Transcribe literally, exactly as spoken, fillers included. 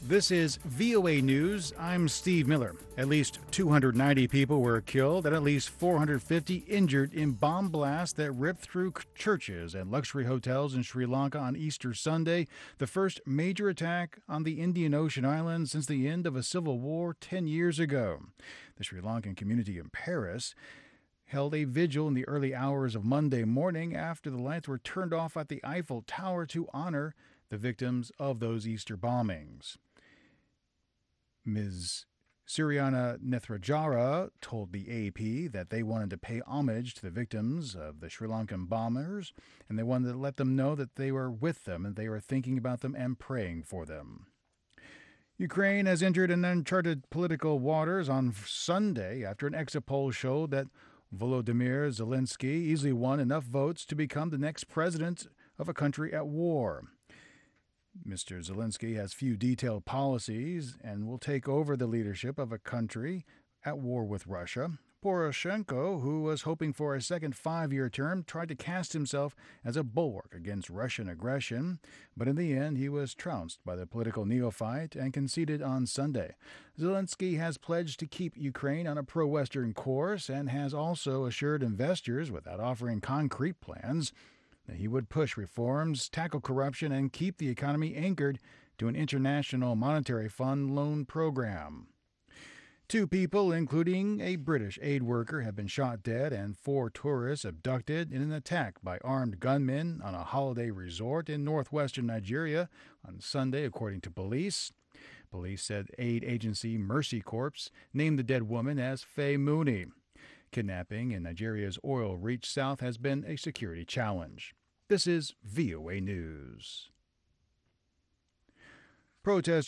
This is V O A News. I'm Steve Miller. At least two hundred ninety people were killed and at least four hundred fifty injured in bomb blasts that ripped through churches and luxury hotels in Sri Lanka on Easter Sunday, the first major attack on the Indian Ocean island since the end of a civil war ten years ago. The Sri Lankan community in Paris held a vigil in the early hours of Monday morning after the lights were turned off at the Eiffel Tower to honor the victims of those Easter bombings. Miz Suriana Nethrajara told the A P that they wanted to pay homage to the victims of the Sri Lankan bombers, and they wanted to let them know that they were with them and they were thinking about them and praying for them. Ukraine has entered an uncharted political waters on Sunday after an exit poll showed that Volodymyr Zelensky easily won enough votes to become the next president of a country at war. Mister Zelensky has few detailed policies and will take over the leadership of a country at war with Russia. Poroshenko, who was hoping for a second five-year term, tried to cast himself as a bulwark against Russian aggression, but in the end he was trounced by the political neophyte and conceded on Sunday. Zelensky has pledged to keep Ukraine on a pro-Western course and has also assured investors, without offering concrete plans, that he would push reforms, tackle corruption, and keep the economy anchored to an International Monetary Fund loan program. Two people, including a British aid worker, have been shot dead and four tourists abducted in an attack by armed gunmen on a holiday resort in northwestern Nigeria on Sunday, according to police. Police said aid agency Mercy Corps named the dead woman as Faye Mooney. Kidnapping in Nigeria's oil-rich south has been a security challenge. This is V O A News. Protesters